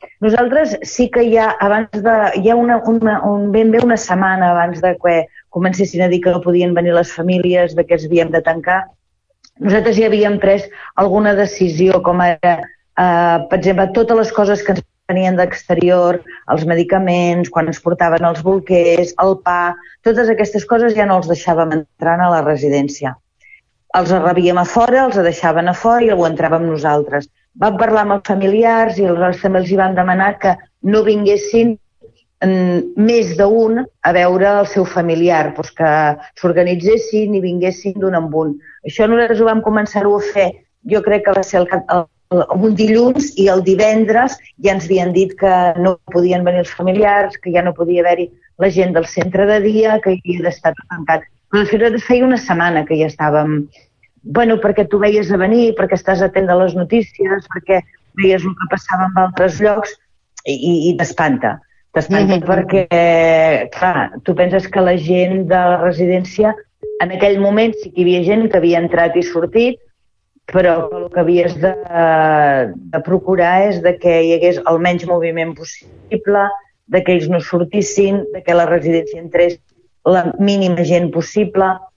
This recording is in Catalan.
Nosaltres sí que hi ha ben bé una setmana abans de que comencessin a dir que no podien venir les famílies, de que ens havíem de tancar, nosaltres ja havíem pres alguna decisió, com ara, per exemple, totes les coses que ens venien d'exterior, els medicaments, quan ens portaven els bolquers, el pa, totes aquestes coses ja no els deixàvem entrar a la residència. Els rebíem a fora, els deixaven a fora i ho entràvem nosaltres. Vam parlar amb els familiars i aleshores també els hi van demanar que no vinguessin més d'un a veure el seu familiar, doncs que s'organitzessin i vinguessin d'un en un. Això nosaltres ho vam començar-ho a fer, jo crec que va ser un dilluns, i el divendres ja ens havien dit que no podien venir els familiars, que ja no podia haver-hi la gent del centre de dia, que hi havia d'estar tancat. Però després feia una setmana que ja estàvem, perquè tu veies a venir, perquè estàs atent a les notícies, perquè veies el que passava en altres llocs i t'espanta. T'espanta perquè, clar, tu penses que la gent de la residència, en aquell moment sí que hi havia gent que havia entrat i sortit, però el que havies de procurar és de que hi hagués el menys moviment possible, de que ells no sortissin, de que la residència entrés la mínima gent possible.